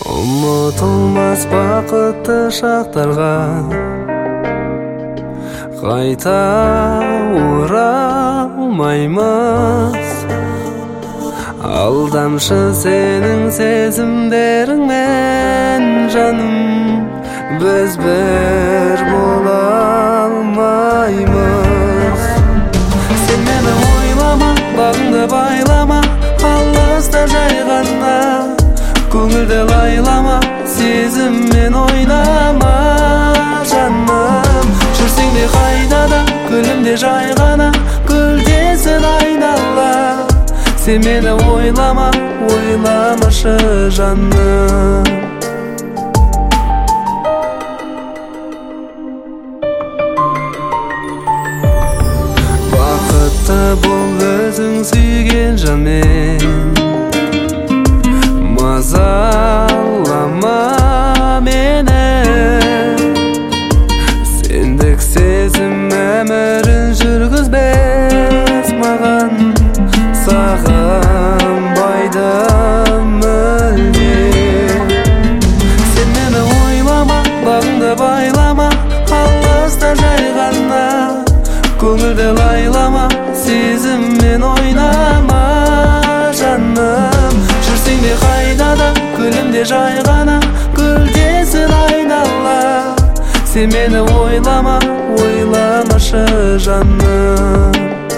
Ұмытылмас бақытты шақтарға қайта оралмаймыз. Алдамшы сенің сезімдеріңмен жаным, біз бір бола алмаймыз. Сен мені ойлама, бағыңды байлама, алыста жайғанда көңілді лайлама, сезіммен ойнама жаным. Жүрсең де қайда да, күлімде жайғана, гүлдесін айнала. Сен мені ойлама, ойламашы жаным. Бақытты бол өзің сүйген жанмен, мазалама мені. Сендік сезім өмірін жүргізбес маған, сағынбайды мүлде. Сен мені ойлама, бағыңды байлама, алыста жайғана, көңілді лайлама, сезіммен ойнама жаным. Жүрсең де қайда да, күлімде жайғана, гүлдесін айнала. Сен мені ойлама, ойламашы жаным.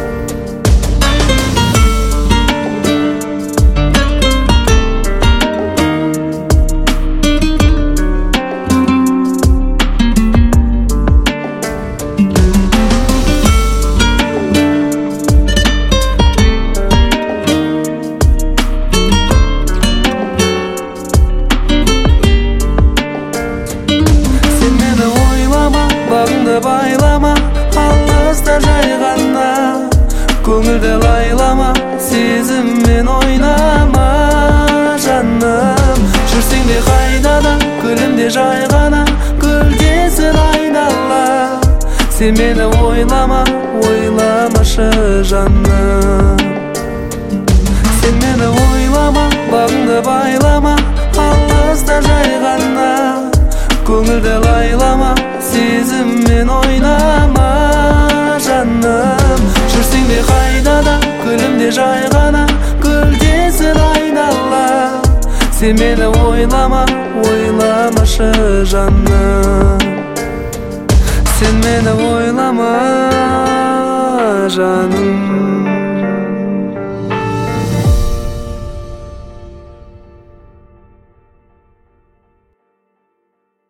Бағыңды байлама, алыста жайғана, көңілді лайлама, сезіммен ойнама жаным. Жүрсең де қайда да, күлімде жайғана, гүлдесін айнала. Сен мені ойлама, ойламашы жаным. Сен мені ойлама, бағыңды байлама, алыста жайғана, көңілді лайлама, сезіммен ойнама жаным. Жүрсең де қайда да, күлімде жайғана, гүлдесін айнала. Сен мені ойлама, ойламашы жаным. Сен мені ойлама жаным.